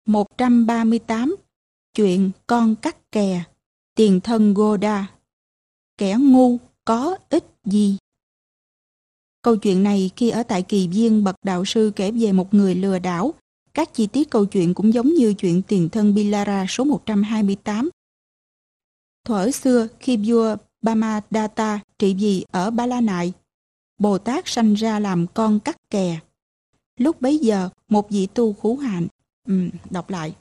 138. Chuyện con cắt kè. Tiền thân Goda. Kẻ ngu có ích gì? Câu chuyện này khi ở tại Kỳ Viên, bậc đạo sư kể về một người lừa đảo. Các chi tiết câu chuyện cũng giống như chuyện tiền thân Bilara số 128. Thuở xưa, khi vua Brahmadatta trị vì ở Ba La Nại, Bồ Tát sanh ra làm con cắt kè. Lúc bấy giờ, một vị tu khổ hạnh. Đọc lại.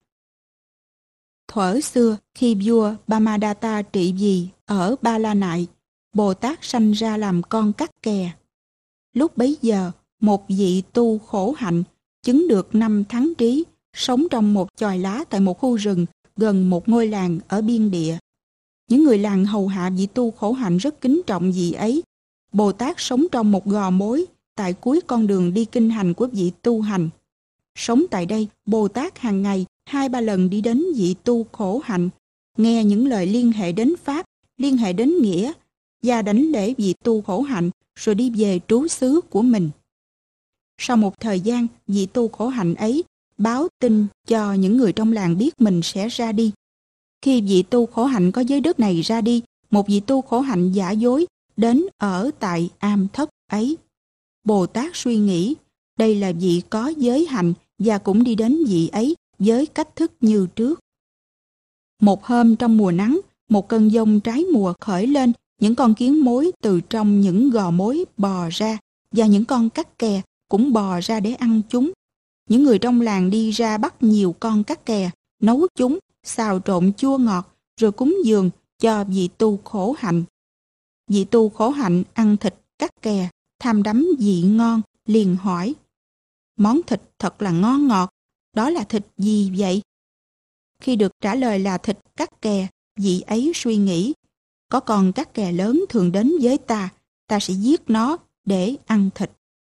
Thuở xưa, khi vua Brahmadatta trị vì ở Ba La Nại, Bồ Tát sanh ra làm con cắt kè. Lúc bấy giờ, một vị tu khổ hạnh chứng được 5 tháng trí, sống trong một chòi lá tại một khu rừng gần một ngôi làng ở biên địa. Những người làng hầu hạ vị tu khổ hạnh rất kính trọng vị ấy. Bồ Tát sống trong một gò mối tại cuối con đường đi kinh hành của vị tu hành. Sống tại đây, Bồ Tát hàng ngày 2-3 lần đi đến vị tu khổ hạnh, nghe những lời liên hệ đến Pháp, liên hệ đến nghĩa, và đảnh lễ vị tu khổ hạnh, rồi đi về trú xứ của mình. Sau một thời gian, vị tu khổ hạnh ấy báo tin cho những người trong làng biết mình sẽ ra đi. Khi vị tu khổ hạnh có giới đức này ra đi, một vị tu khổ hạnh giả dối đến ở tại am thất ấy. Bồ Tát suy nghĩ, đây là vị có giới hạnh và cũng đi đến vị ấy với cách thức như trước. Một hôm trong mùa nắng, một cơn giông trái mùa khởi lên, những con kiến mối từ trong những gò mối bò ra và những con cắt kè cũng bò ra để ăn chúng. Những người trong làng đi ra bắt nhiều con cắt kè, nấu chúng, xào trộn chua ngọt, rồi cúng dường cho vị tu khổ hạnh. Vị tu khổ hạnh ăn thịt cắt kè, tham đắm vị ngon, liền hỏi: món thịt thật là ngon ngọt, đó là thịt gì vậy? Khi được trả lời là thịt cắt kè, vị ấy suy nghĩ, có con cắt kè lớn thường đến với ta sẽ giết nó để ăn thịt.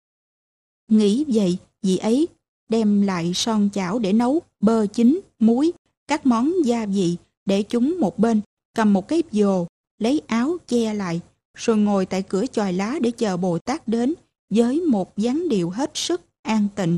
Nghĩ vậy, vị ấy đem lại son chảo để nấu bơ chín, muối, các món gia vị, để chúng một bên, cầm một cái vồ, lấy áo che lại, rồi ngồi tại cửa chòi lá để chờ Bồ Tát đến với một dáng điệu hết sức an tịnh.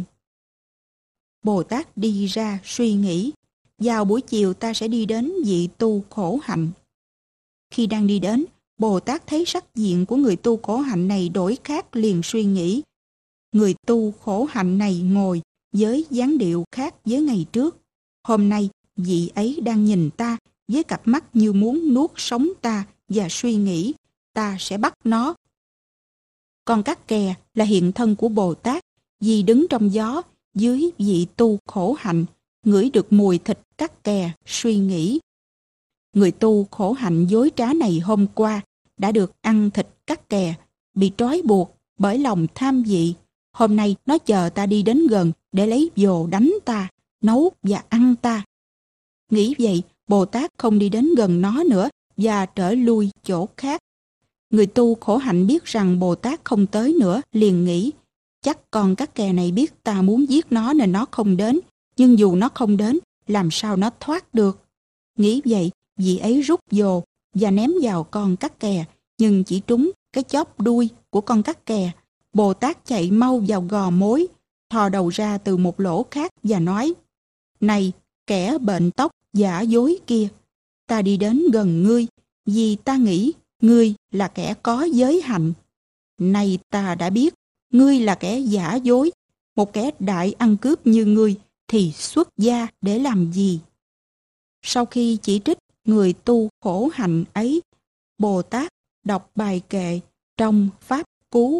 Bồ Tát đi ra suy nghĩ, vào buổi chiều ta sẽ đi đến vị tu khổ hạnh. Khi đang đi đến, Bồ Tát thấy sắc diện của người tu khổ hạnh này đổi khác, liền suy nghĩ. Người tu khổ hạnh này ngồi với dáng điệu khác với ngày trước. Hôm nay, vị ấy đang nhìn ta với cặp mắt như muốn nuốt sống ta và suy nghĩ, ta sẽ bắt nó. Con cắt kè là hiện thân của Bồ Tát, vì đứng trong gió dưới vị tu khổ hạnh, ngửi được mùi thịt cắt kè, suy nghĩ. Người tu khổ hạnh dối trá này hôm qua đã được ăn thịt cắt kè, bị trói buộc bởi lòng tham vị. Hôm nay nó chờ ta đi đến gần để lấy vồ đánh ta, nấu và ăn ta. Nghĩ vậy, Bồ Tát không đi đến gần nó nữa và trở lui chỗ khác. Người tu khổ hạnh biết rằng Bồ Tát không tới nữa, liền nghĩ, chắc con cắt kè này biết ta muốn giết nó nên nó không đến, nhưng dù nó không đến, làm sao nó thoát được. Nghĩ vậy, vị ấy rút vồ và ném vào con cắt kè, nhưng chỉ trúng cái chóp đuôi của con cắt kè. Bồ Tát chạy mau vào gò mối, thò đầu ra từ một lỗ khác và nói, này, kẻ bệnh tóc giả dối kia, ta đi đến gần ngươi, vì ta nghĩ ngươi là kẻ có giới hạnh. Nay ta đã biết, ngươi là kẻ giả dối, một kẻ đại ăn cướp như ngươi thì xuất gia để làm gì? Sau khi chỉ trích người tu khổ hạnh ấy, Bồ Tát đọc bài kệ trong Pháp Cú.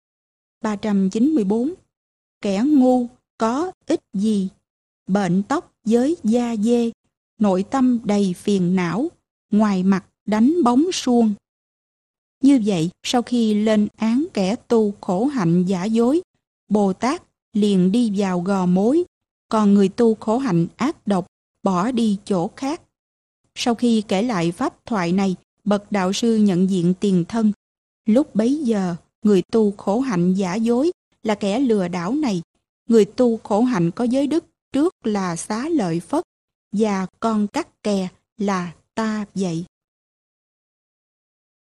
394. Kẻ ngu có ích gì? Bệnh tóc với da dê, nội tâm đầy phiền não, ngoài mặt đánh bóng suông. Như vậy, sau khi lên án kẻ tu khổ hạnh giả dối, Bồ Tát liền đi vào gò mối, còn người tu khổ hạnh ác độc bỏ đi chỗ khác. Sau khi kể lại pháp thoại này, bậc đạo sư nhận diện tiền thân. Lúc bấy giờ, người tu khổ hạnh giả dối là kẻ lừa đảo này. Người tu khổ hạnh có giới đức trước là Xá Lợi Phất, và con cắt kè là ta vậy.